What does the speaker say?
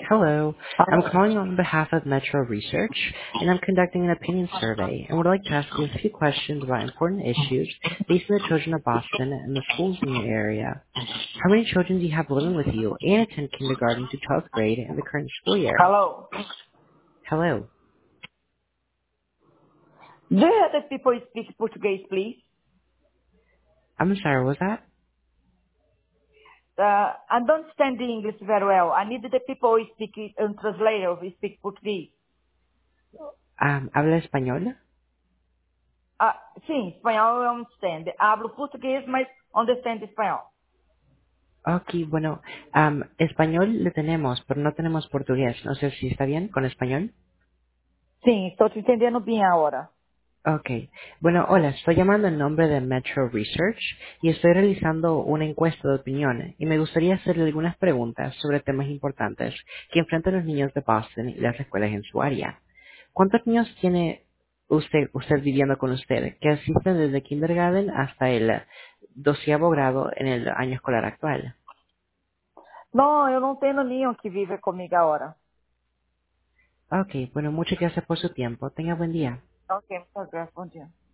Hello. I'm Hello. calling on behalf of Metro Research, and I'm conducting an opinion survey and would like to ask you a few questions about important issues facing the children of Boston and the schools in your area. How many children do you have living with you and attend kindergarten to 12th grade in the current school year? Hello. Hello. Do you have the people speak Portuguese, please? I'm sorry, what was that? I don't understand the English very well. I need the people who speak and translator who speak Portuguese. ¿Habla español? Sim, espanhol eu understand. Hablo português, mas understand espanhol. Ok, bueno, español le tenemos, pero no tenemos portugués. No sé si está bien con español. Sim, estou te entendendo bem agora. Okay. Bueno, hola, estoy llamando en nombre de Metro Research y estoy realizando una encuesta de opinión y me gustaría hacerle algunas preguntas sobre temas importantes que enfrentan los niños de Boston y las escuelas en su área. ¿Cuántos niños tiene usted viviendo con usted que asisten desde kindergarten hasta el 12º grado en el año escolar actual? Não, eu não tenho nenhum que vive comigo agora. Okay, bueno, muchas gracias por su tiempo. Tenga buen día. Ok, muchas gracias. Bom dia.